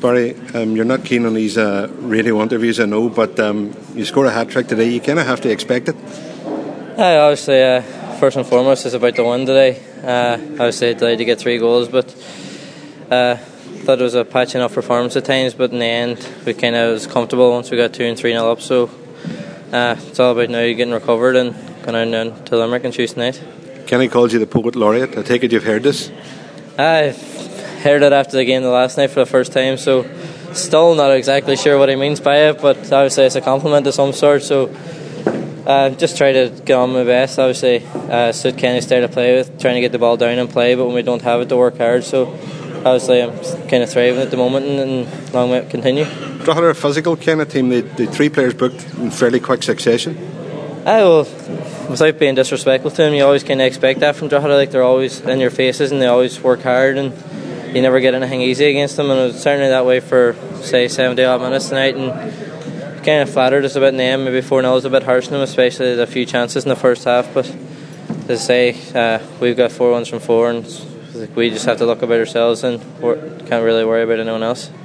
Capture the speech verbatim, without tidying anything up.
Barry, um, you're not keen on these uh, radio interviews, I know, but um, you scored a hat-trick today. You kind of have to expect it. Uh, obviously, uh, first and foremost, it's about the win today. Uh, obviously, delighted to get three goals, but uh, thought it was a patchy enough performance at times, but in the end, we kind of was comfortable once we got two and three nil up, so uh, it's all about now getting recovered and going on to Limerick and Tuesday night. Kenny calls you the Poet Laureate. I take it you've heard this? I've heard it after the game the last night for the first time, so still not exactly sure what he means by it, but obviously it's a compliment of some sort, so uh, just try to get on my best. Obviously uh, suit Kenny's style to play with, trying to get the ball down and play, but when we don't have it, to work hard. So obviously I'm kind of thriving at the moment, and, and long may it continue. Drogheda are a physical kind of team. They, they three players booked in fairly quick succession. I will, without being disrespectful to them, you always kind of expect that from Drogheda. Like, they're always in your faces and they always work hard, and you never get anything easy against them, and it was certainly that way for, say, seventy odd minutes tonight, and kind of flattered us a bit in the end. Maybe four nil was a bit harsh on them, especially the few chances in the first half, but as I say, uh, we've got four ones from four, and we just have to look about ourselves and can't really worry about anyone else.